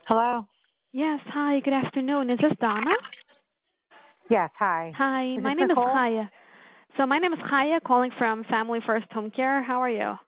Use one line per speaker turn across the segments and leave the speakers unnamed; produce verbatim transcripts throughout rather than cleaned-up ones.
Hello?
Yes, hi, good afternoon. Is this Donna?
Yes, hi.
Hi,
Is this
my name is
Nicole?
Chaya. So my name is Chaya, calling from Family First Home Care. How are you?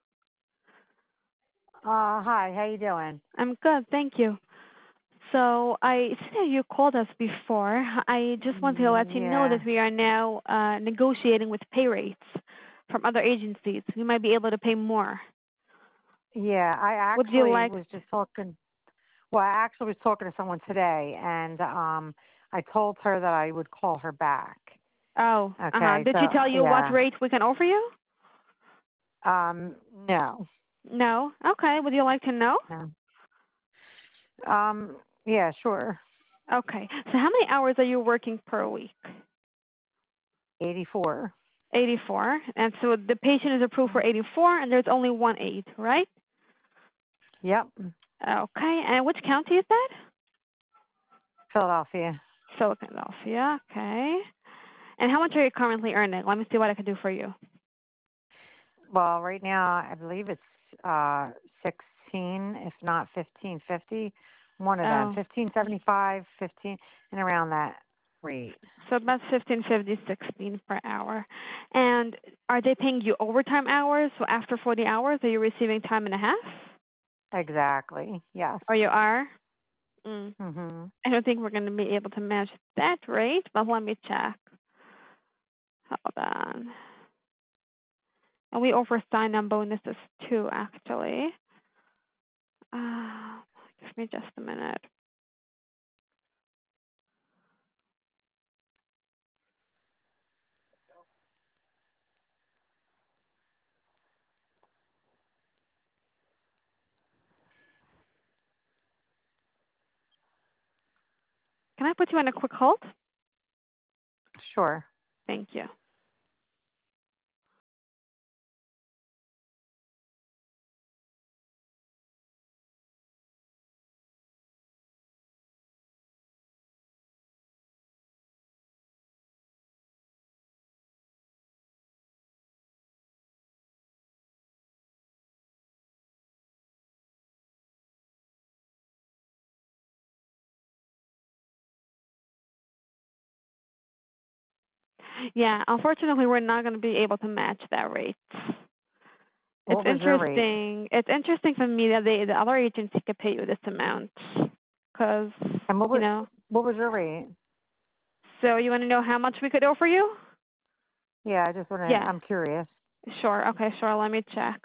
Uh, hi, how you doing?
I'm good, thank you. So I see that you called us before. I just want to let
Mm,
you know
yeah.
that we are now uh, negotiating with pay rates from other agencies. We might be able to pay more.
Yeah, I
Would you
actually
like?
was just talking, well, I actually was talking to someone today, and um, I told her that I would call her back.
Oh, uh-huh.
Okay,
Did
so,
she tell you what
yeah.
rate we can offer you?
Um, no.
No. Okay. Would you like to know?
No. Um, yeah, sure.
Okay. So how many hours are you working per week?
eighty-four.
eighty-four. And so the patient is approved for eighty-four, and there's only one aide, right?
Yep.
Okay. And which county is that?
Philadelphia.
Philadelphia. Okay. And how much are you currently earning? Let me see what I can do for you.
Well, right now, I believe it's uh, sixteen, if not fifteen fifty. One of them,
Oh,
fifteen seventy-five, fifteen, and around that rate.
so about fifteen fifty, sixteen per hour. And are they paying you overtime hours? So after forty hours, are you receiving time and a half?
Exactly. Yes.
Or you are? Mm.
Mhm.
I don't think we're going to be able to match that rate, but let me check. Hold on. And we offer sign-on bonuses too, actually. Uh, give me just a minute. Can I put you on a quick hold?
Sure.
Thank you. Yeah, unfortunately, we're not going to be able to match that rate. It's
What was your rate?
interesting. It's interesting for me that they, the other agency could pay you this amount, because
And what
you
was
know.
what was your rate?
So you want to know how much we could offer you?
Yeah, I just want to.
Yeah.
I'm curious.
Sure. Okay. Sure. Let me check.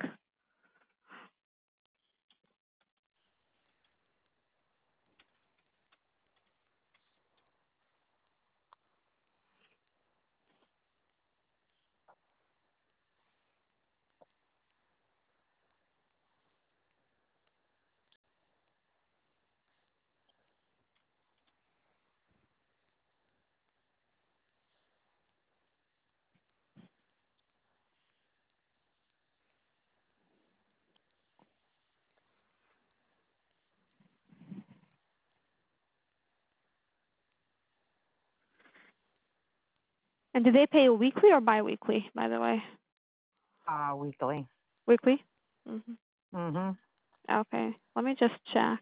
And do they pay you weekly or biweekly? By the way,
Uh, weekly.
weekly. Mhm.
Mhm.
Okay. Let me just check.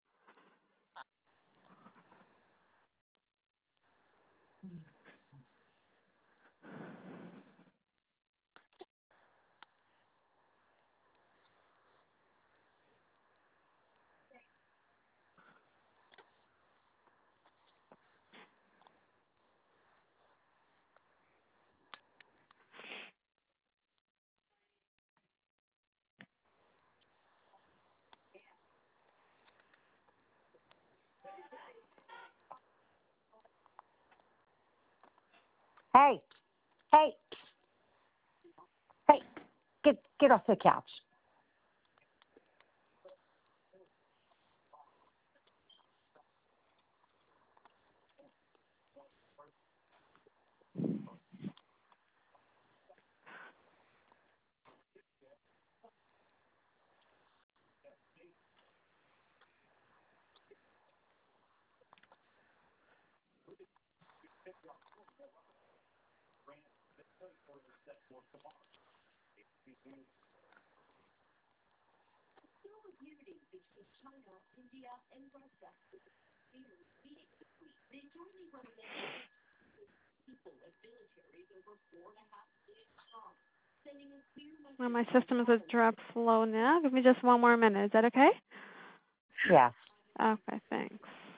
Hey, hey, hey! Get get off the couch.
Well, my system is a drop slow now. Give me just one more minute. Is that okay?
Yes.
Okay, thanks.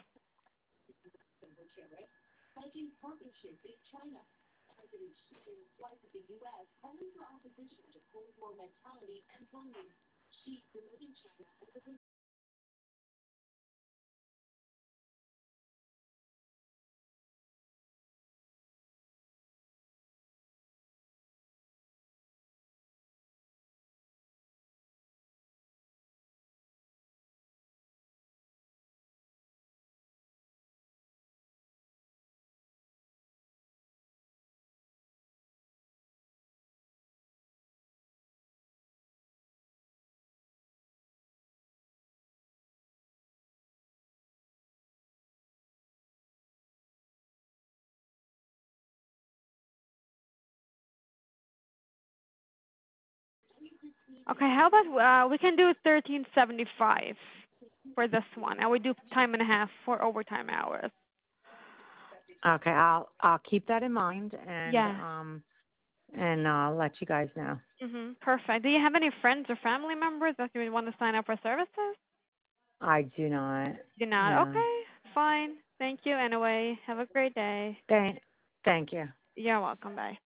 Okay, how about uh, we can do thirteen seventy-five for this one, and we do time and a half for overtime hours.
Okay, I'll I'll keep that in mind and
Yeah.
um and I'll let you guys know.
Mhm. Perfect. Do you have any friends or family members that you would want to sign up for services?
I do not.
Do not.
No.
Okay. Fine. Thank you. Anyway, have a great day.
Thank thank you.
You're welcome. Bye.